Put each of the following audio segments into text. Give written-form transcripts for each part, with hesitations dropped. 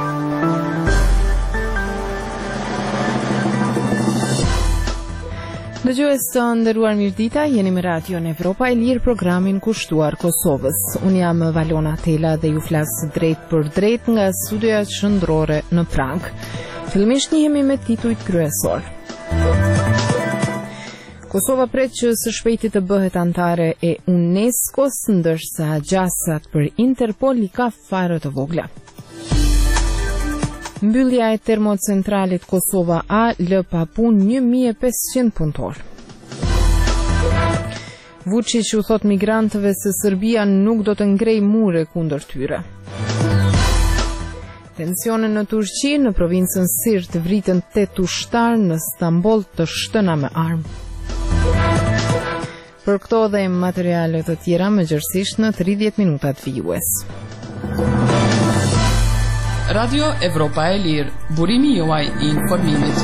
Dëgjues të nderuar, mirëdita, jeni me Radio Evropa e Lirë, programin kushtuar Kosovës. Unë jam Valona Tela dhe ju flas drejt për drejt nga studioja qendrore në Prag. Fillimisht njihemi me titujt kryesor. Kosova pret që së shpejti të bëhet antare e UNESCO-s, ndërsa gjasat për Interpol i ka fare të vogla. Mbyllja e termocentralit Kosova A lë pa punë 1500 punëtor. Vučić u thot migrantëve se Serbia nuk do të ngrej mure kundër tyre. Tensione në Turqi, në provincën Sirt vritën 8 ushtar, në Stamboll të shtëna me armë. Për këto dhe materiale të tjera më gjërësisht në 30 minutat vijues. Radio Evropa e Lirë, burimi juaj I informimit.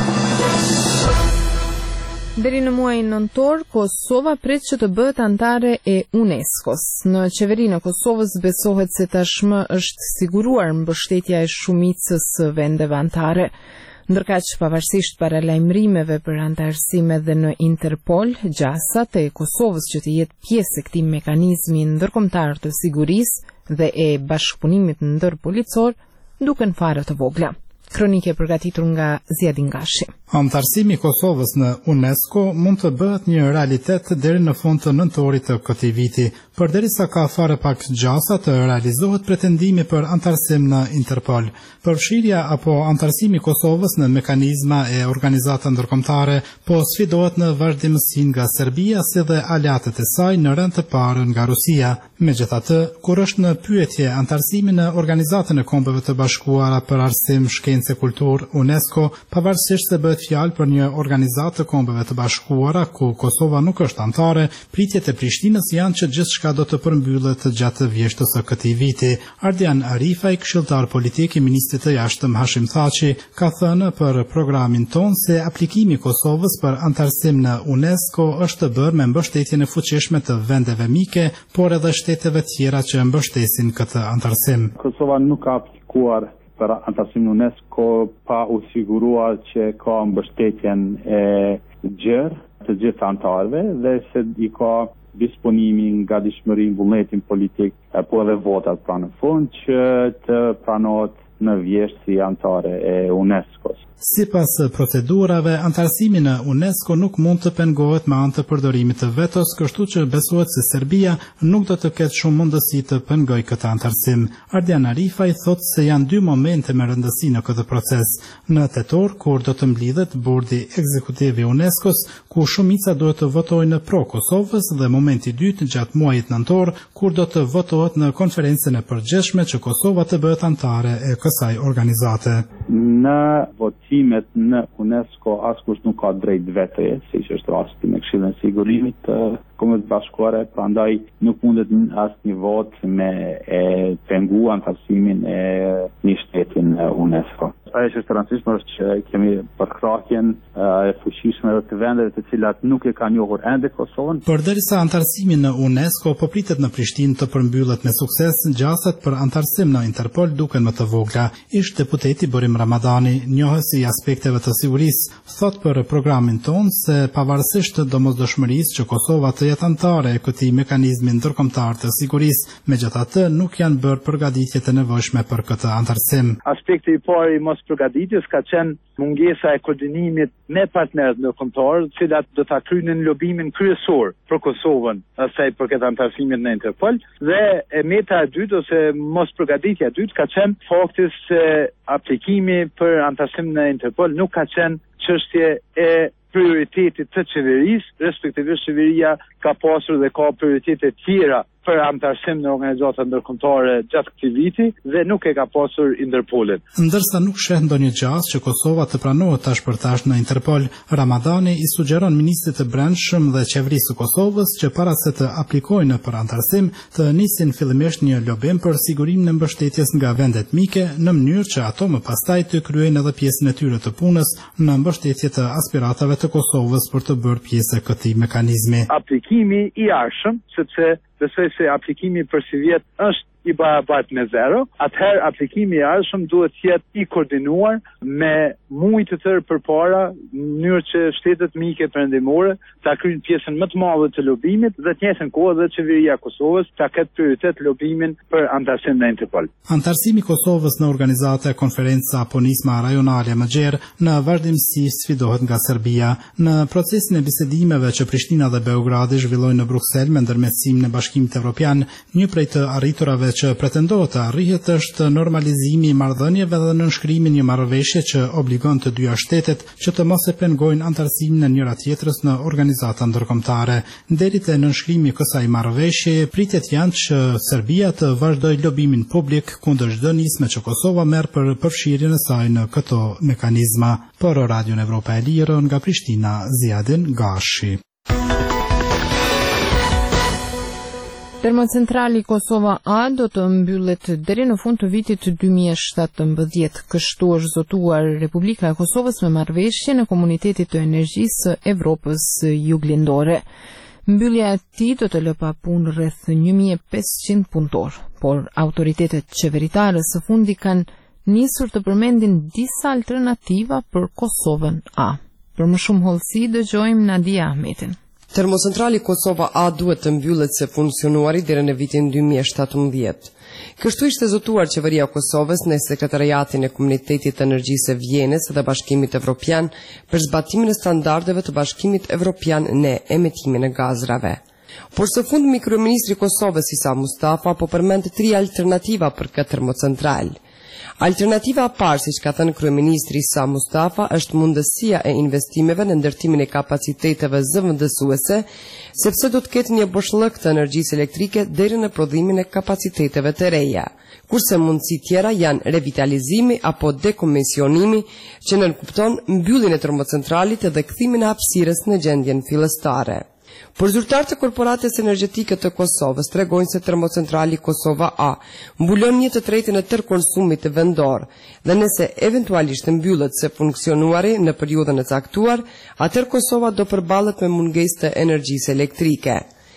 Deri në muajin nëntor, Kosova pret që të bëhet antare e UNESCO-s. Në qeverinë e Kosovës besohet se tashmë është siguruar mbështetja e shumicës së vendeve antare. Ndërkaq, pavarësisht paralajmërimeve për antarësim edhe në Interpol, gjasat e Kosovës që të jetë pjesë e këtij mekanizmi ndërkombëtar të sigurisë dhe e bashkëpunimit ndërpolicor duken fare të vogla. Kronike përgatitur nga Ziadin Gashi. Antarësimi I Kosovës në UNESCO mund të bëhet një realitet deri në fund të nëntorit të këtij viti, përderisa ka fare pak gjasa të realizohet pretendimi për antarësim në Interpol. Përfshirja apo antarësimi I Kosovës në mekanizma e organizata ndërkombëtare po sfidohet në vazhdimësi nga Serbia si dhe aleatët e saj në rënd të parë nga Rusia. Megjithatë, kur është në pyetje antarësimi në Organizatën e Kombeve të Bashkuara për Arsim, Shkencë e Kulturë UNESCO, pavarësisht se bëhet fjalë për një organizatë të Kombeve të Bashkuara ku Kosova nuk është antare, pritjet e Prishtinës janë që gjithçka do të përmbyllet gjatë vjeshtës së këtij viti. Ardian Arifaj, këshilltar politik I ministrit të jashtëm Hashim Thaçi, ka thënë për programin ton se aplikimi I Kosovës për antarësim në UNESCO është të bërë me mbështetjen e fuqishme të vendeve mike, por edhe shteteve tjera që mbështesin këtë antarësim. Kosova nuk ka aplikuar për antarësim në UNESCO pa u siguruar që ka mbështetjen e gjerë të gjithë antarëve dhe se I ka disponimin nga dishmërinë vullnetin politik po edhe votat pra në fund që të pranohet në vjeshtësi antare e UNESCO-s. Sipas procedurave, antarësimi në UNESCO nuk mund të pengohet me anë të përdorimit të vetos, kështu që besohet se Serbia nuk do të ketë shumë mundësi të pengojë këtë antarësim. Ardian Arifaj thotë se janë dy momente me rëndësi në këtë proces. Në tetor, kur do të mblidhet bordi ekzekutiv I UNESCO-s, ku shumica duhet të votojë në pro Kosovës, dhe momenti I dytë gjatë muajit nëntor, kur do të votohet në konferencën e përgjithshme që Kosova të bëhet antare e kësaj organizate. Në votimet në UNESCO askush nuk ka drejt vetoje, siç është rasti me Këshillin e Sigurimit të Kombeve të Bashkuara, prandaj nuk mundet asnjë vot me pengu antarësimin e një shteti në UNESCO. Ajo që është rëndësishme është që kemi përkrahjen e fuqishme të vendeve të cilat nuk e kanë njohur ende Kosovën. Përderisa antarësimi në UNESCO po pritet në Prishtinë të përmbyllet me sukses, gjasat për antarësim në Interpol duken më të vogla. Ish deputeti Borim Ramadani, njohës I aspekteve të sigurisë, thot për programin ton se pavarësisht domosdoshmërisë që Kosova të jetë antare e këtij mekanizmi ndërkombëtar të sigurisë, megjithatë nuk janë bërë përgatitjet e nevojshme për këtë antarësim. Aspekti I parë I përgatitjes ka qenë mungesa e koordinimit me partnerët ndërkombëtar, të cilat do ta krynin lobimin kryesor për Kosovën, asaj përket antarësimit në Interpol, dhe meta e dytë ose mos përgatitja e dytë ka qenë fakti se aplikimi për antarësim në Interpol nuk ka qenë çështje e prioritetit të qeverisë, respektivisht qeveria ka pasur dhe ka prioritete tjera për antarësim në organizata ndërkombëtare gjatë këtij viti dhe nuk e ka pasur Interpolin. Ndërsa nuk sheh ndonjë gjasë që Kosova të pranohet tash për tash në Interpol, Ramadani I sugjeron ministrit të brendshëm dhe qeverisë së Kosovës që para se të aplikojnë për antarësim të nisin fillimisht një lobim për sigurimin e mbështetjes nga vendet mike në mënyrë që ato më pastaj të kryejnë edhe pjesën e tyre të punës në mbështetje të aspiratave të Kosovës për të bërë pjesë e këtij mekanizmi. Aplikimi I arshëm, sepse besoj se aplikimi për si vjet është i barabartë me zero, atëherë aplikimi i ardhshëm duhet të jetë i koordinuar me muj të tërë përpara, në mënyrë që shtetet mike perëndimore ta kryejnë pjesën më të madhe të lobimit dhe të njëjtën kohë dhe qeveria e Kosovës ta ketë prioritet lobimin për antarësim në Interpol. Antarësimi i Kosovës në organizatë e konferenca Ponisma Rajonale më gjerë në vazhdimsi sfidohet nga Serbia. Në procesin e bisedimeve që Prishtina dhe Beogradi zhvillojnë në Bruksel me ndërmjetësimin e Bashkimit Evropian, një prej të arriturave që pretendohet të arrihet është normalizimi i marrëdhënieve dhe nënshkrimi i një marrëveshje që obligon të dyja shtetet që të mos e pengojnë antarësimin e njëra tjetrës në organizata ndërkombëtare. Deri te nënshkrimi i kësaj marrëveshje, pritjet janë që Serbia të vazhdojë lobimin publik kundër çdo nisme që Kosova merr për përfshirjen e saj në këto mekanizma. Për Radion Evropa e Lirë nga Prishtina, Ziadin Gashi. Termocentrali Kosova A do të mbyllet deri në fund të vitit 2017. Kështu është zotuar Republika e Kosovës me marrëveshjen e Komunitetit të Energjisë së Evropës Juglindore. Mbyllja e tij do të lë pa punë rreth 1500 punëtor, por autoritetet qeveritare së fundi kanë nisur të përmendin disa alternativa për Kosovën A. Për më shumë hollësi dëgjojmë Nadia Ahmetin. Termocentrali Kosova A duhet të mbyllet së funksionuari deri në vitin 2017. Kështu ishte zotuar qeveria e Kosovës në sekretariatin e Komunitetit të Energjisë së Vjenës dhe Bashkimit Evropian për zbatimin e standardeve të Bashkimit Evropian në emetimin e gazrave. Por së fundmi kryeministri i Kosovës Isa Mustafa po përmend 3 alternativa për këtë termocentral. Alternativa e parë, siç ka thënë kryeministri Isa Mustafa, është mundësia e investimeve në ndërtimin e kapaciteteve zëvendësuese, sepse do të ketë një boshllëk të energjisë elektrike deri në prodhimin e kapaciteteve të reja. Kurse mundësi tjera janë revitalizimi apo dekomisionimi, që nënkupton mbylljen e termocentralit dhe kthimin e hapësirës në gjendjen fillestare. Por zyrtarët e korporatës energjetike të Kosovës tregojnë se termocentrali Kosova A mbulon 1/3 e tërë konsumit të vendor dhe nëse eventualisht mbyllet së funksionuari në periudhën e caktuar, atëherë Kosova do përballet me mungesë të energjisë elektrike.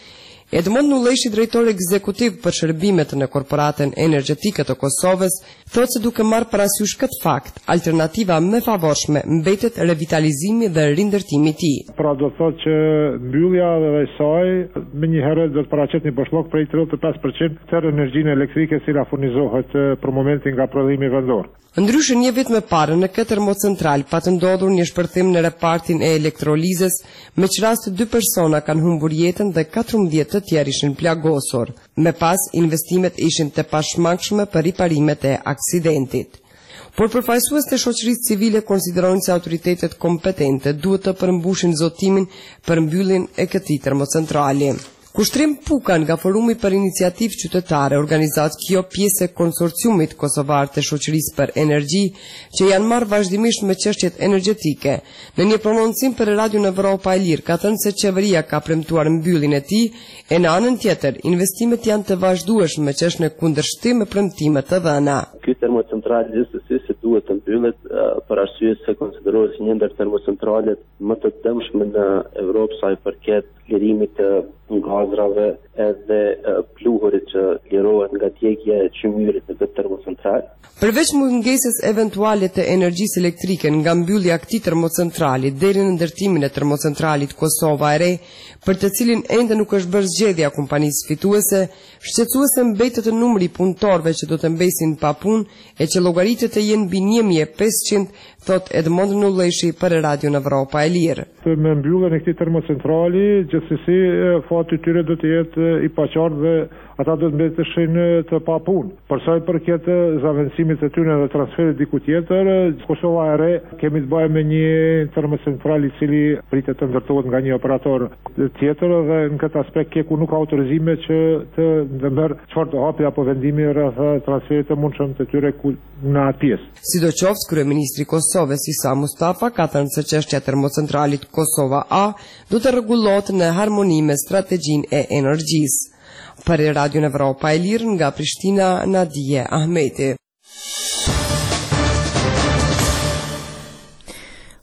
Edmond Nulleshi, drejtor ekzekutiv për shërbimet në korporatën energjetike të Kosovës, thotë se duke marrë parasysh këtë fakt, alternativa më e favorshme mbetet revitalizimi dhe rindërtimi i tij. Pra do thotë që mbyllja dhe saj më një herë do të paraqet një boshllok prej 35% të energjinë elektrike që furnizohet për momentin nga prodhimi vendor. Ndryshe një vit më parë në këtë termocentral pa të ndodhur një shpërthim në repartin e elektrolizës, me që rast 2 persona kanë humbur jetën dhe 14 të tjerë ishin plagosur. Me pas, investimet ishin të pashmangshme për riparimet e aksidentit. Por përfaqësues të shoqërisë civile konsiderojnë se autoritetet kompetente duhet të përmbushin zotimin për mbylljen e këtij termocentrali. Kushtrim Puka nga Forumi për Iniciativë Qytetare, organizatë kjo pjesë e konsorciumit kosovar të shoqërisë për energji, që janë marrë vazhdimisht me çështjet energjetike. Në një prononcim për Radion Evropa e Lirë ka thënë se qeveria ka premtuar mbylljen e tij, e në anën tjetër, investimet janë të vazhdueshme që është në kundërshtim me premtimet të dhëna. Ky termocentral gjithsesi duhet të mbyllet për arsye se konsiderohet si një ndër termocentralet më të dëmshme në Evropë sa i përket lirimit të gazrave edhe pluhurit që lirohet nga djegja e qymyrit në këtë termocentral. Përveç mungesës eventuale të energjisë elektrike nga mbyllja e këtij termocentrali deri në ndërtimin e termocentralit Kosova e Re, për të cilin ende nuk është bërë zgjedhja e kompanisë fituese, shqetësuese mbetet numri i punëtorëve që do të mbesin pa punë e që llogaritet të jenë mbi 1500, thot Edmond Nulleshi për Radion Evropa e Lirë. Me mbylljen e këtij termocentrali, gjithsesi fati i tyre do të jetë i paqartë dhe ata do të mbeteshin të pa punë. Për sa i përket zavendësimit të tyre dhe transferit diku tjetër, Kosova e Re kemi të bëjmë me një termocentral i cili pritet të ndërtohet nga një operator tjetër dhe në këtë aspekt Keku nuk ka autorizime që të ndërmerr çfarë të hapi apo vendimi rreth transferit të mundshëm të tyre në atë pjesë. Sidoqoftë, kryeministri i Kosovës Isa Mustafa ka thënë se çështja e termocentralit Kosova A do të rregullohet në harmoni me strategjinë e energjisë. Për Radion Evropa e Lirë nga Prishtina, Nadia Ahmeti.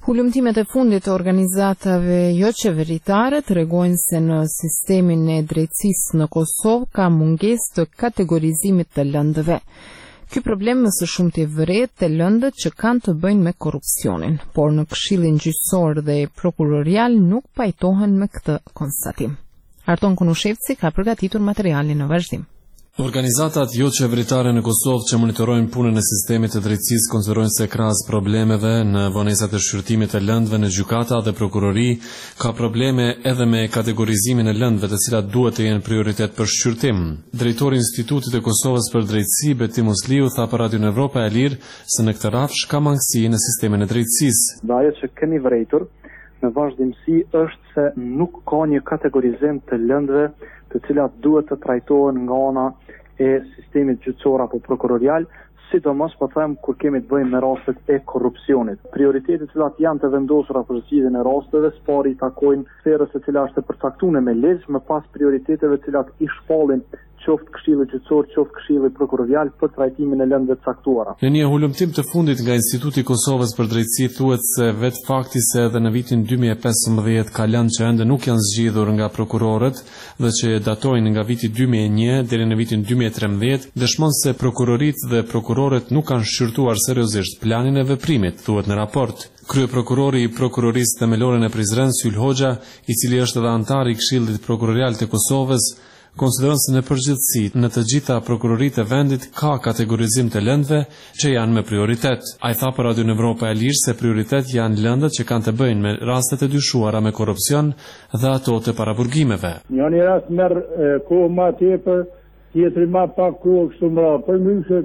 Hulumtimet e fundit të organizatave jo qeveritare tregojnë se në sistemin e drejtësisë në Kosovë ka mungesë të kategorizimit të lëndëve. Ky problem më së shumti vëret të lëndët që kanë të bëjnë me korrupsionin, por në Këshillin Gjyqësor dhe Prokurorial nuk pajtohen me këtë konstatim. Arton Kunushevci ka përgatitur materialin në vazhdim. Organizatat jo qeveritare në Kosovë që monitorojnë punën e sistemit të drejtësisë konsiderojnë se krahas problemeve në vonesat e shqyrtimit të lëndëve në gjykata dhe prokurori, ka probleme edhe me kategorizimin e lëndëve të cilat duhet të jenë prioritet për shqyrtim. Drejtori i Institutit të Kosovës për Drejtësi Beti Musliu tha për Radion Evropa e Lirë se në këtë rafsh ka mangësi në sistemin e drejtësisë. Ajo që kemi vërejtur në vazhdimsi është se nuk ka një kategorizim të lëndëve të cilat duhet të trajtohen nga ana e sistemit gjyqësor apo prokurorial, sidomos po them kur kemi të bëjmë me rastet e korrupsionit. Prioritetet të cilat janë të vendosura për zgjidhjen e rasteve, spari i takojnë sferës e cila është e përcaktuar me ligj, më pas prioriteteve të cilat i shpallin qoftë Këshilli Gjyqësor, qoftë Këshilli Prokurorial për trajtimin e lëndëve të caktuara. Në një hulumtim të fundit nga Instituti i Kosovës për Drejtësi thuhet se vetë fakti se edhe në vitin 2015 ka lëndë që ende nuk janë zgjidhur nga prokurorët dhe që datojnë nga viti 2001 deri në vitin 2013, dëshmon se prokuroritë dhe prokurorët nuk kanë shqyrtuar seriozisht planin e veprimit, thuhet në raport. Kryeprokurori i prokurorisë themelore në Prizren, Syl Hoxha, i cili është edhe antar i Këshillit Prokurorial të Kosovës, konsideron se në përgjithësi në të gjitha prokuroritë e vendit ka kategorizim të lëndëve që janë me prioritet. Ai tha për Radion Evropa e Lirë se prioritet janë lëndët që kanë të bëjnë me rastet e dyshuara me korrupsion dhe ato të paraburgimeve. Një rast merr kohë më tepër, tjetri më pak kohë kështu më radh. Përmyshe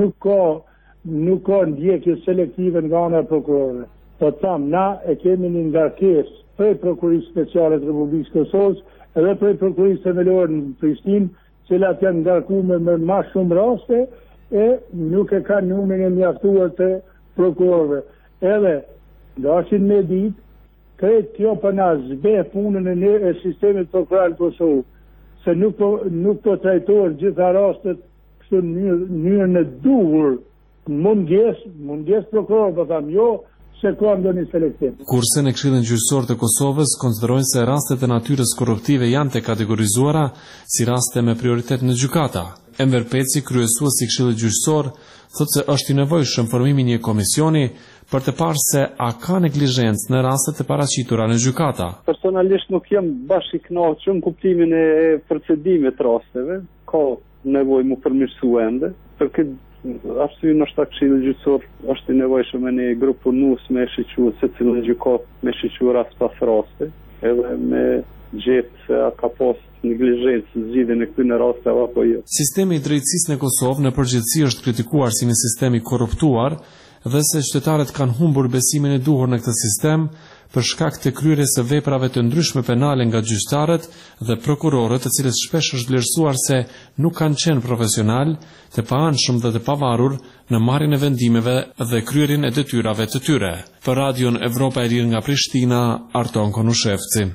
nuk ka ndjekje selektive nga ana e prokurorëve. Po tham, na e kemi një ngarkesë prej Prokurisë Speciale të Republikës Kosovës edhe prej prokurisë themelore në Prishtinë, cilat janë ngarkuar me më shumë raste e nuk e kanë numrin e mjaftuar të prokurorëve. Edhe dashin me ditë, kretë kjo për na zbe punën e sistemit prokural Kosovë, se nuk po trajtohet gjitha rastet kështu në mënyrën e duhur, munges prokuror, po tham, jo se ka ndonjë selektim. Kurse në Këshillin Gjyqësor të Kosovës konsiderojnë se rastet e natyrës korruptive janë të kategorizuara si raste me prioritet në gjykata. Enver Peci, kryesuesi i Këshillit Gjyqësor, thotë se është i nevojshëm formimi një komisioni për të parë se a ka neglizhencë në rastet e paraqitura në gjykata. Personalisht nuk jam bashkë i kënaqur në kuptimin e procedimit të rasteve, ka nevojë më përmirësu ende. Për këtë arsye në shtak Këshilli Gjyqësor është i nevojshëm me një grup punues me shiqur se cilën gjykat me shiqur rast pas raste, edhe me gjetë se a ka pas neglizhencë zgjidhjen e këtyre rasteve apo jo. Sistemi i drejtësisë në Kosovë në përgjithësi është kritikuar si një sistem i korruptuar dhe se qytetarët kanë humbur besimin e duhur në këtë sistem për shkak të kryerjes së veprave të ndryshme penale nga gjyqtarët dhe prokurorët, të cilët shpesh është vlerësuar se nuk kanë qenë profesional, të paanshëm dhe të pavarur në marrjen e vendimeve dhe kryerjen e detyrave të tyre. Për Radion Evropa e Lirë nga Prishtina, Arton Konushevci.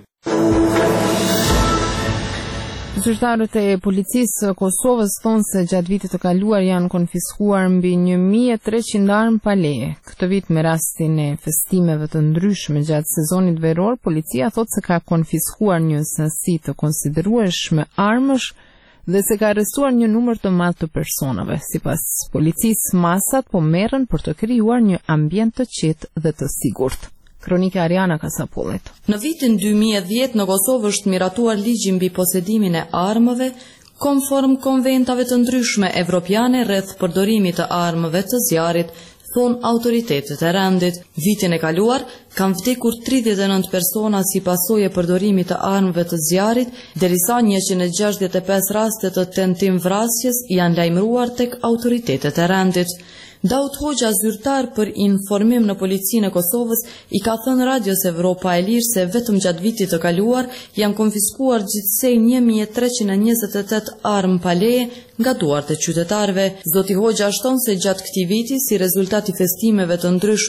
Zyrtarët e policisë Kosovës thonë se gjatë vitit të kaluar janë konfiskuar mbi 1300 armë pa leje. Këtë vit me rastin e festimeve të ndryshme gjatë sezonit veror, policia thotë se ka konfiskuar një sasi të konsiderueshme armësh dhe se ka arrestuar një numër të madh të personave. Sipas policisë, masat po merren për të krijuar një ambient të qetë dhe të sigurt. Kronika Ariana Kasapullit. Në vitin 2010 në Kosovë është miratuar ligji mbi posedimin e armëve, konform konventave të ndryshme evropiane rreth përdorimit të armëve të zjarrit, thon autoritetet e rendit. Vitin e kaluar kanë vdekur 39 persona si pasojë e përdorimit të armëve të zjarrit, derisa 165 raste të tentim vrasjes janë lajmëruar tek autoritetet e rendit. Daud Hoxha, zyrtar për informim në policinë e Kosovës, i ka thënë Radios Evropa e Lirë se vetëm gjatë vitit të kaluar janë konfiskuar gjithsej 1328 armë pa leje nga duart e qytetarëve. Zoti Hoxha shton se gjatë këtij viti, si rezultati festimeve të ndryshme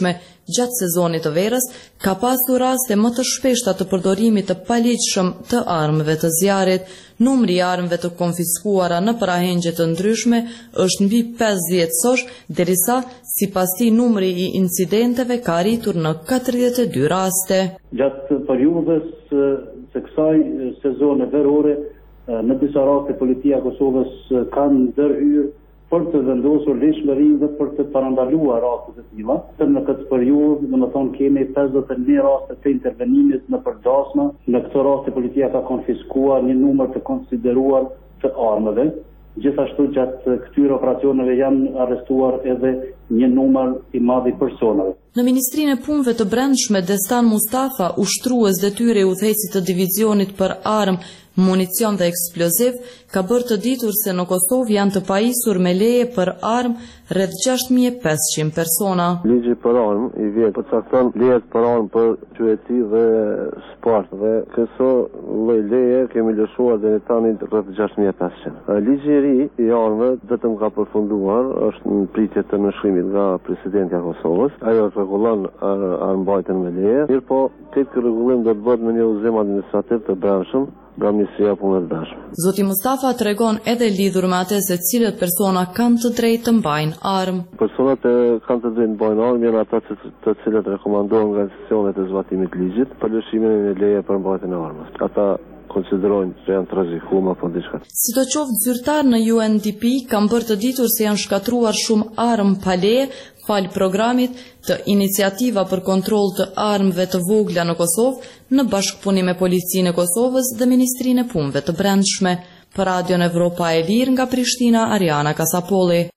gjatë sezonit të verës, ka pasur raste më të shpeshta të përdorimit të paligjshëm të armëve të zjarrit. Numri i armëve të konfiskuara në parahengje të ndryshme është mbi 50 sosh, derisa sipas tij numri i incidenteve ka arritur në 42 raste. Gjatë periudhës së kësaj sezone verore, në disa raste policia e Kosovës kanë ndërhyrë për të vendosur lëshmëri dhe për të parandaluar raste të tilla. Në këtë periudhë, domethënë kemi 51 raste të intervenimit në përdasma. Në këto raste policia ka konfiskuar një numër të konsideruar të armëve. Gjithashtu gjatë këtyre operacioneve janë arrestuar edhe një numër i madh i personave. Në Ministrinë e Punëve të Brendshme, Destan Mustafa, ushtrues detyre i udhëheqësit të divizionit për armë, municion dhe eksploziv, ka bërë të ditur se në Kosovë janë të pajisur me leje për armë rreth 6500 persona. Ligji për armë i vjet përcakton lejet për armë për qyteti dhe sport dhe këso lloj leje kemi lëshuar deri tani rreth 6500. Ligji i ri i armëve vetëm ka përfunduar, është në pritje të nënshkrimit nga presidenti i Kosovës. Ajo rregullon armbajtjen me leje. Mirpo këtë rregullim do të bëhet me një udhëzim administrativ të brendshëm. Zoti Mustafa tregon edhe lidhur me atë se cilët persona kanë të drejtë të mbajnë armë. Personat kanë të drejtë të mbajnë armë janë ata të cilët rekomandohen nga institucionet e zbatimit të ligjit për lëshimin e leje për mbajtjen e armës. Ata konsiderojnë se janë të rrezikuar apo diçka. Sidoqoftë zyrtar në UNDP kanë bërë të ditur se janë shkatruar shumë armë pa leje fal programit të iniciativa për kontroll të armëve të vogla në Kosovë në bashkëpunim me Policinë e Kosovës dhe Ministrinë e Punëve të Brendshme. Për Radion Evropa e Lirë nga Prishtina, Ariana Kasapolli.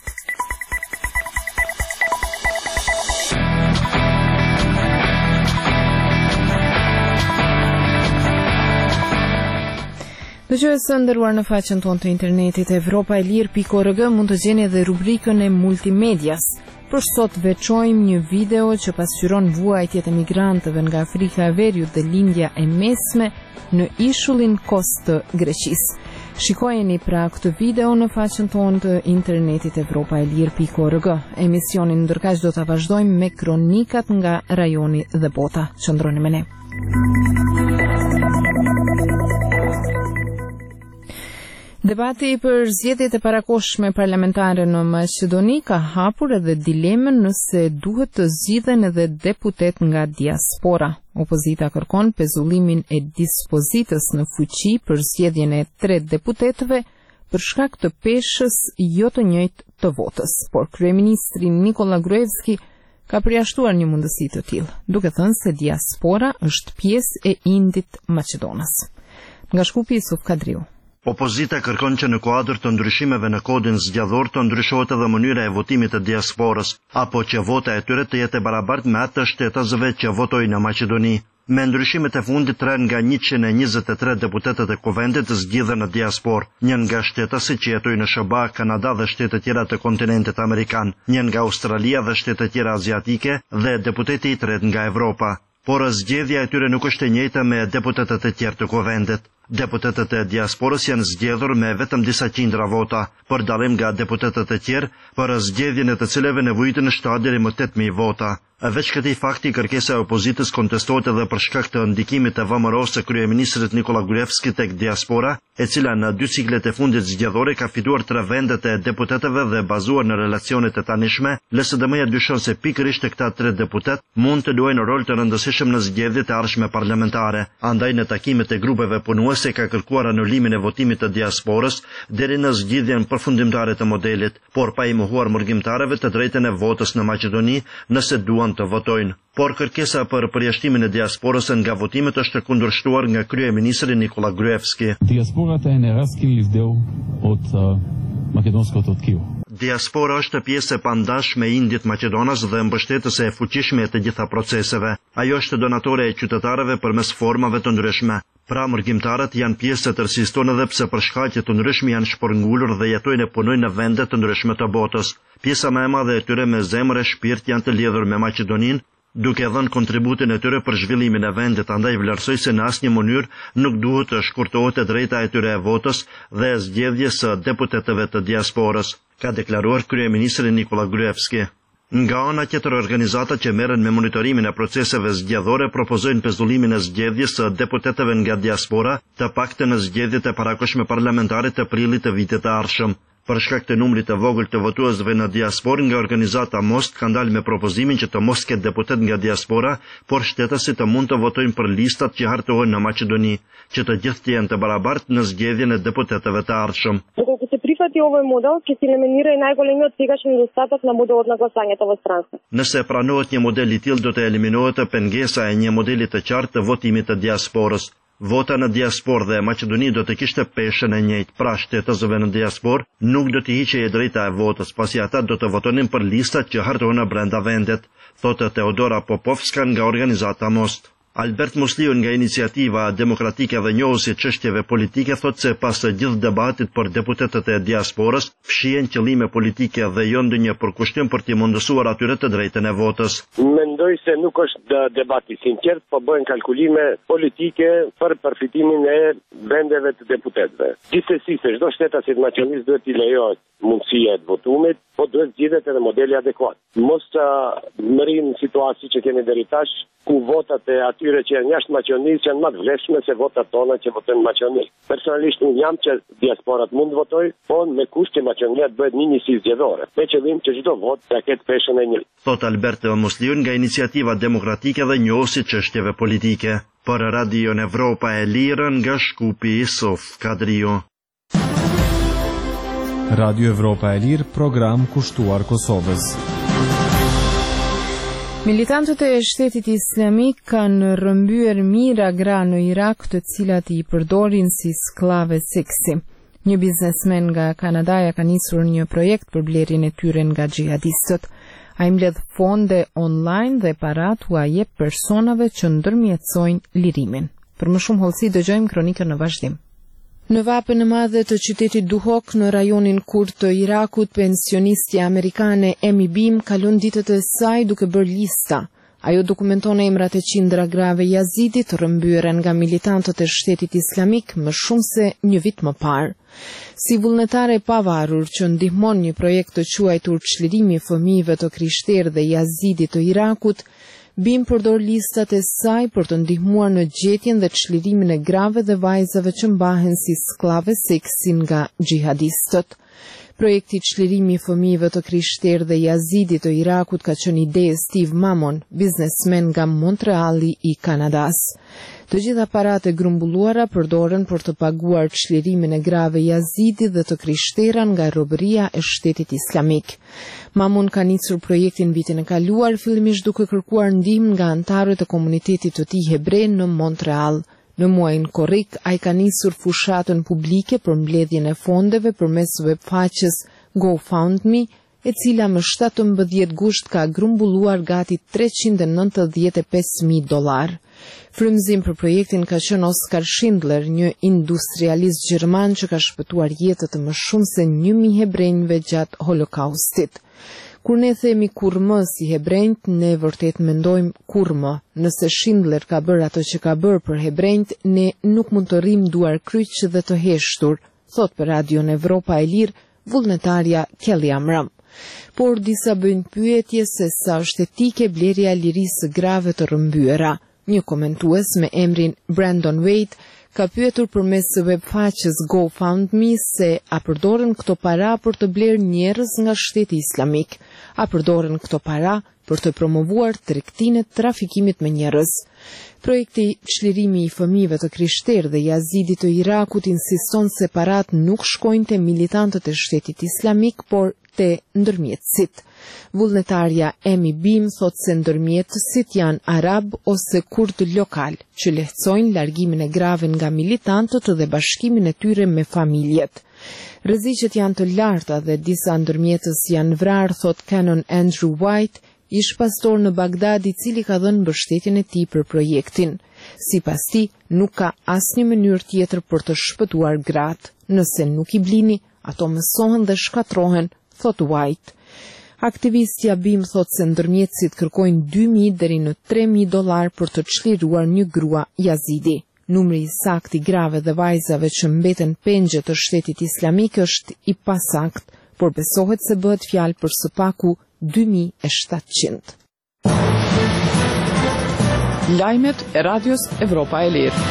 Dëgjues nderuar, në faqen tonë të internetit evropaelir.org mund të gjeni edhe rubrikën e multimedias. Për sot veçojmë një video që pasqyron vuajtjet e migrantëve nga Afrika e Veriut dhe lindja e mesme në ishullin Kos të Greqisë. Shikojeni pra këtë video në faqen tonë të internetit evropaelir.org. Emisionin ndërkaq do ta vazhdojmë me kronikat nga rajoni dhe bota. Qëndroni me ne. Debati për zgjedhjet e parakohshme parlamentare në Maqedoni ka hapur edhe dilemën nëse duhet të zgjidhen edhe deputet nga diaspora. Opozita kërkon pezullimin e dispozitës në fuqi për zgjedhjen e 3 deputetëve për shkak të peshës jo të njëjtë të votës, por kryeministri Nikola Gruevski ka përjashtuar një mundësi të tillë, duke thënë se diaspora është pjesë e indit Maqedonës. Nga Shkupi, Yusuf Kadriu. Opozita kërkon që në kuadër të ndryshimeve në kodin zgjedhor të ndryshohet edhe mënyra e votimit të diasporës, apo që vota e tyre të jetë e barabartë me atë të shtetësve që votojnë në Maqedoni. Me ndryshimet e fundit, 3 nga 123 deputetët e kuvendit zgjidhen në diasporë, një nga shtetësit që jetojnë në SBA, Kanada dhe shtetet tjera të kontinentit amerikan, një nga Australia dhe shtetet tjera aziatike dhe deputeti i 3 nga Evropa. Por zgjedhja e tyre nuk është e njëjta me deputetët e tjerë të kuvendit. Deputetët e diasporës janë zgjedhur me vetëm disa qindra vota, për dallim nga deputetët e tjerë, për zgjedhjen e të cilëve nevojitin 7 deri më 8000 vota. Veç këtij fakti, kërkesa e opozitës kontestohet edhe për shkak të ndikimit të VMRO-s së kryeministrit Nikola Gruevski tek diaspora, e cila në 2 ciklet e fundit zgjedhore ka fituar 3 vendet e deputetëve dhe bazuar në relacionet e tanishme, LSDM-ja dyshon se pikërisht këta 3 deputet mund të luajnë rol të rëndësishëm në zgjedhjet e ardhshme parlamentare. Andaj në takimet e grupeve punuese ka kërkuar anulimin e votimit të diasporës deri në zgjidhjen përfundimtare të modelit, por pa i mohuar mërgjimtarëve të drejtën e votës në Maqedoni nëse duan të votojnë. Por kërkesa për përjashtimin e diasporës nga votimet është kundërshtuar nga kryeministri Nikola Gruevski. Диаспората е неразкрив дел от македонското ткиво. Diaspora është pjesë e pandashme e indit Maqedonas dhe mbështetëse e fuqishme të gjitha proceseve. Ajo është donatore e qytetarëve përmes formave të ndryshme. Pra mërgjimtarët janë pjesë të tërësisë tonë edhe pse për shkaqe të ndryshme janë shpërngulur dhe jetojnë e punojnë në vende të ndryshme të botës. Pjesa më e madhe e tyre me zemër e shpirt janë të lidhur me Maqedoninë, duke dhënë kontributin e tyre për zhvillimin e vendit. Andaj vlerësoj se në asnjë mënyrë nuk duhet të shkurtohet e drejta e tyre e votës dhe zgjedhjes së deputetëve të diasporës, ka deklaruar kryeministri Nikola Gruevski. Nga ana tjetër, organizatat që merren me monitorimin e proceseve zgjedhore propozojnë pezullimin e zgjedhjes së deputetëve nga diaspora, të paktën në zgjedhjet e parakohshme parlamentare të prillit të vitit të ardhshëm. Për shkak të numrit të vogël të votuesve në diasporë, nga organizata MOST ka dalë me propozimin që të mos ketë deputet nga diaspora, por shtetësit të mund të votojnë për listat që hartohen në Maqedoni, që të gjithë të jenë të barabartë në zgjedhjen e deputetëve të ardhshëm. Доколко се прифати овој модел, ќе се елиминира и најголемиот сегашен недостаток на моделот на гласањето во странство. Nëse pranohet një model i tillë, do të eliminohet pengesa e një modeli të qartë të votimit të diasporës. Vota në diasporë dhe Maqedoni do të kishte peshën e njëjtë, pra shtetësve në diasporë nuk do të hiqej e drejta e votës, pasi ata do të votonin për listat që hartohen brenda vendet, thotë Teodora Popovska nga organizata MOST. Albert Musliu nga Iniciativa Demokratike dhe njohësi çështjeve politike thotë se pas të gjithë debatit për deputetët e diasporës, fshihen qëllime politike dhe jo ndonjë përkushtim për t'i mundësuar atyre të drejtën e votës. Mendoj se nuk është debati sinqert, po bëhen kalkulime politike për përfitimin e vendeve të deputetëve. Gjithsesi, se çdo shtetas i Maqedonisë duhet t'i lejohet mundësia e votumit, po duhet zgjidhet edhe modeli adekuat. Mos të mërin situatë që kemi deri tash, ku votat e atyre që janë jashtë Maqedonisë janë më të vlefshme se votat tona që votojnë në Maqedoni. Personalisht unë jam që diasporat mund votoj, po me kusht që Maqedonia të bëhet një njësi zgjedhore, me qëllim që çdo vot të ketë peshën e njëjtë. Thot Albert Musliu nga Iniciativa Demokratike dhe njohësi çështjeve politike. Për Radion Evropa e Lirë nga Shkupi, Sof Kadriu. Radio Evropa e Lirë, program kushtuar Kosovës. Militantët e shtetit islamik kanë rrëmbyer mijëra gra në Irak, të cilat i përdorin si sklave seksi. Një biznesmen nga Kanadaja ka nisur një projekt për blerjen e tyre nga xhihadistët. Ai mbledh fonde online dhe parat u jep personave që ndërmjetësojnë lirimin. Për më shumë hollësi dëgjojmë kronikën në vazhdim. Në vapën e madhe të qytetit Duhok në rajonin Kurd të Irakut, pensionistja amerikane Amy Beam kalon ditët e saj duke bërë lista. Ajo dokumenton emrat e qindra grave jazidit rrëmbyer nga militantët e shtetit islamik më shumë se një vit më parë. Si vullnetare e pavarur që ndihmon një projekt të quajtur Çlirimi i fëmijëve të krishterë dhe jazidit të Irakut, Bim përdor listat e saj për të ndihmuar në gjetjen dhe çlirimin e grave dhe vajzave që mbahen si sklave seksi nga xhihadistët. Projekti Çlirimi i fëmijëve të krishterë dhe jazidit të Irakut ka qenë ide e Steve Mammon, biznesmen nga Montreali i Kanadas. Të gjitha paratë e grumbulluara përdoren për të paguar çlirimin e grave jazidit dhe të krishtera nga robëria e shtetit islamik. Mamun ka nisur projektin vitin e kaluar, fillimisht duke kërkuar ndihmë nga anëtarët e komunitetit të tij hebre në Montreal. Në muajin korrik, ai ka nisur fushatën publike për mbledhjen e fondeve përmes webfaqes GoFundMe, e cila më 17 gusht ka grumbulluar gati $395,000. Frymëzim për projektin ka qenë Oskar Schindler, një industrialist gjerman që ka shpëtuar jetët të më shumë se 1.000 hebrejve gjatë Holokaustit. Kur ne themi kurmë si hebrejt, ne vërtet mendojmë kurmë. Nëse Schindler ka bërë ato që ka bërë për hebrejt, ne nuk mund të rrim duar kryq dhe të heshtur, thot për Radion Evropa e Lirë vullnetarja Kelly Amram. Por disa bëjnë pyetje se sa është etike blerja e lirisë grave të rrëmbyera. Një komentues me emrin Brandon Wade ka pyetur përmes webfaqes GoFundMe se a përdoren këto para për të blerë njerëz nga shteti islamik, a përdoren këto para për të promovuar tregtinë e trafikimit me njerëz. Projekti Çlirimi i fëmijëve të krishterë dhe jazidit të Irakut insiston se parat nuk shkojnë te militantët e shtetit islamik, por te ndërmjetësit. Vullnetarja Amy Beam thot se ndërmjetësit janë arab ose kurd lokal, që lehtësojnë largimin e grave nga militantët dhe bashkimin e tyre me familjet. Rreziqet janë të larta dhe disa ndërmjetës janë vrarë, thot Canon Andrew White, ish pastor në Bagdad i cili ka dhënë mbështetjen e tij për projektin. Sipas tij, nuk ka asnjë mënyrë tjetër për të shpëtuar gratë. Nëse nuk i blini, ato mësohen dhe shkatrohen, thot White. Aktivistja Bim thot se ndërmjetësit kërkojnë $2,000 deri në $3,000 për të çliruar një grua jazidi. Numri i saktë i grave dhe vajzave që mbeten pengje të shtetit islamik është i pasakt, por besohet se bëhet fjalë për së paku 2700. Lajmet e Radios Evropa e Lirë.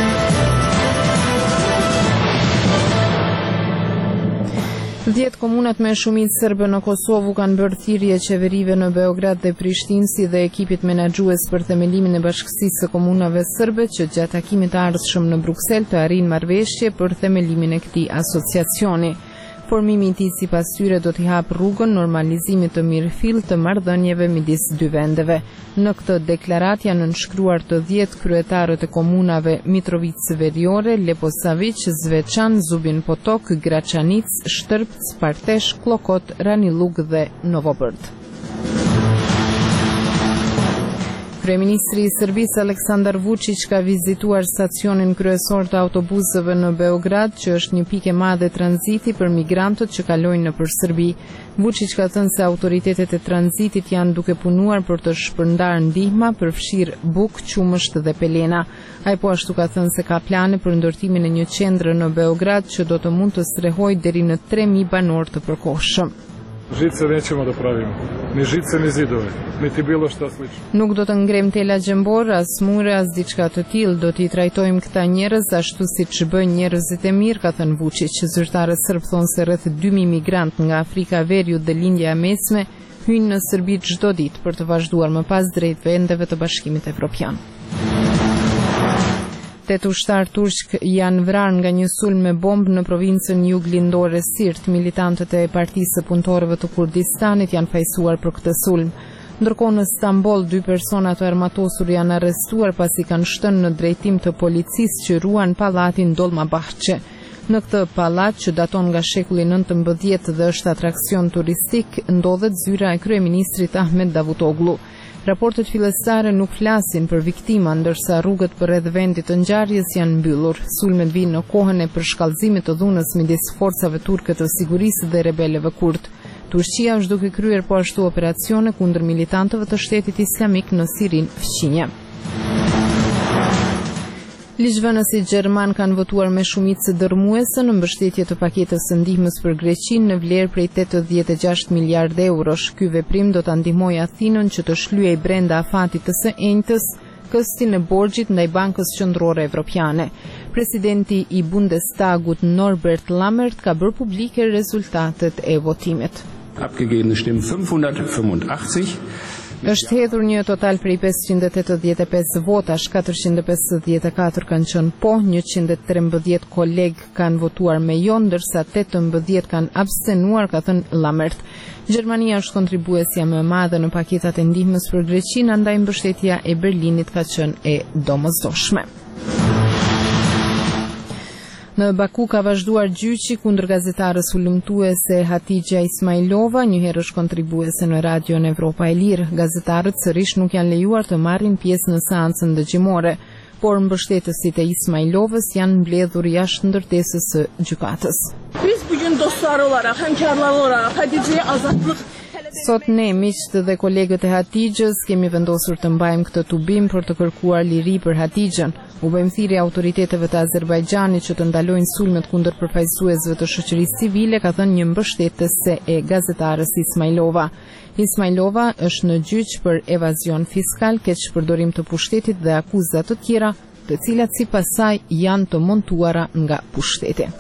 Dhjetë komunat me shumicë serbe në Kosovë kanë bërë thirrje qeverive në Beograd dhe Prishtinë si dhe ekipit menaxhues për themelimin e Bashkësisë së Komunave Serbe që gjatë takimit të ardhshëm në Bruksel të arrijnë marrëveshje për themelimin e këtij asociacioni. Formimi i tij sipas tyre do t'i hap rrugën normalizimit të mirëfill të marrëdhënieve midis dy vendeve. Në këtë deklaratë janë nënshkruar të 10 kryetarët e komunave Mitrovica Veriore, Leposavić, Zvečan, Zubin Potok, Gračanic, Shtrpc, Partesh, Klokot, Ranilug dhe Novobërd. Kryeministri i Serbisë Aleksandar Vučić ka vizituar stacionin kryesor të autobusëve në Beograd, që është një pikë e madhe tranziti për migrantët që kalojnë nëpër Serbi. Vučić ka thënë se autoritetet e tranzitit janë duke punuar për të shpërndarë ndihma, përfshirë bukë, qumësht dhe pelena. Ai po ashtu ka thënë se ka plane për ndërtimin e një qendre në Beograd që do të mund të strehojë deri në 3000 banor të përkohshëm. Žice nećemo da pravimo, ni žice ni zidove, niti bilo šta slično. Nuk do të ngrem tela gjembor, as mure, as diçka të tillë, do t'i trajtojmë këta njerëz ashtu siç bëjnë njerëzit e mirë, ka thënë Vučić. Zyrtarët serb thonë se rreth 2000 migrant nga Afrika e Veriut dhe Lindja e Mesme hyjnë në Serbi çdo ditë për të vazhduar më pas drejt vendeve të Bashkimit Evropian. 8 ushtar turq janë vrarë nga një sulm me bombë në provincën juglindore Sirt. Militantët e Partisë së Punëtorëve të Kurdistanit janë fajsuar për këtë sulm. Ndërkohë në Stamboll 2 persona të armatosur janë arrestuar pasi kanë shtënë në drejtim të policisë që ruan pallatin Dolmabahçe. Në këtë pallat që daton nga shekulli 19 dhe është atraksion turistik, ndodhet zyra e kryeministrit Ahmet Davutoglu. Raportet fillestare nuk flasin për viktima, ndërsa rrugët përreth vendit të ngjarjes janë mbyllur. Sulmet vinë në kohën e përshkallëzimit të dhunës midis forcave turke të sigurisë dhe rebelëve kurd. Turqia është duke kryer po ashtu operacione kundër militantëve të Shtetit Islamik në Sirin fqinje. Ligjvënësit gjerman kanë votuar me shumicë dërmuese në mbështetje të paketës së ndihmës për Greqinë në vlerë prej 86 miliardë eurosh. Ky veprim do ta ndihmojë Athinën që të shlyej brenda afatit të së enjtës këstin e borxhit ndaj Bankës Qendrore Evropiane. Presidenti i Bundestagut Norbert Lammert ka bërë publike rezultatet e votimit. Abgegebene Stimmen 585. Është hedhur një total prej 585 votash, 454 kanë qenë po, 113 kolegë kanë votuar me jo, ndërsa 18 kanë abstenuar, ka thënë Lammert. Gjermania është kontribuesja më e madhe në paketat e ndihmës për Greqinë, ndaj mbështetja e Berlinit ka qenë e domosdoshme. Në Baku ka vazhduar gjyqi kundër gazetarës ulëmtuese Hatixha Ismailova, një herësh kontribuese në Radion Evropa e Lirë. Gazetarët sërish nuk janë lejuar të marrin pjesë në seancën dëgjimore, por mbështetësit e Ismailovës janë mbledhur jashtë ndërtesës së gjykatës. Biz bugün dostlar olarak, hemkarlar olarak Hatixha'ya azatlık. Sot ne, miqtë dhe kolegët e Hatixhës, kemi vendosur të mbajmë këtë tubim për të kërkuar liri për Hatixhën. U bëjmë thirrje autoriteteve të Azerbajxhanit që të ndalojnë sulmet kundër përfaqësuesve të shoqërisë civile, ka thënë një mbështetëse e gazetarës Ismailova. Ismailova është në gjyq për evazion fiskal, keqpërdorim të pushtetit dhe akuza të tjera, të cilat sipas saj janë të montuara nga pushteti.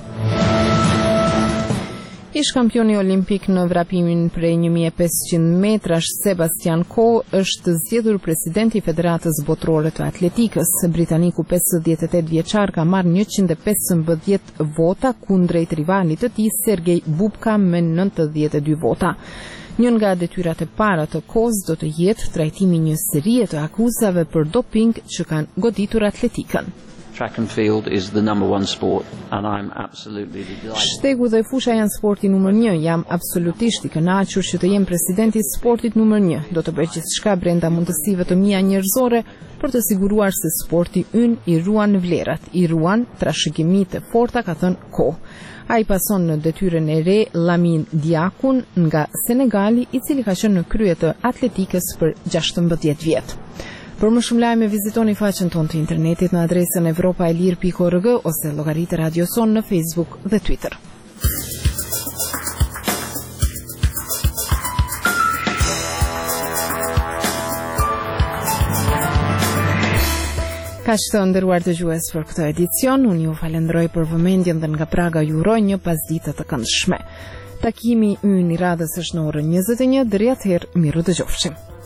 Ish kampioni olimpik në vrapimin prej 1500 metrash Sebastian Coe është zgjedhur presidenti i Federatës Botërore të Atletikës. Britaniku 58 vjeçar ka marrë 115 vota kundrejt rivalit të tij Sergej Bubka me 92 vota. Një nga detyrat e para të Coes do të jetë trajtimi një serie të akuzave për doping që kanë goditur atletikën. Track and field is the number one sport and I'm absolutely delighted. Shtegu dhe fusha janë sporti numër 1. Jam absolutisht i kënaqur që të jem presidenti i sportit numër 1. Do të bëj gjithçka brenda mundësive të mia njerëzore për të siguruar se sporti ynë i ruan vlerat, i ruan trashëgimitë e forta, ka thënë Coe. Ai pason në detyrën e re Lamin Diakun nga Senegali, i cili ka qenë në krye të atletikës për 16 vjet. Për më shumë lajme vizitoni faqen tonë të internetit në adresën evropaelir.org ose llogaritë Radio Son në Facebook dhe Twitter. Kaq të nderuar dëgjues për këtë edicion, unë ju falenderoj për vëmendjen dhe nga praga ju uroj një pasditë të këndshme. Takimi ynë i radhës është në orën 21, deri atëherë miru dëgjofshim.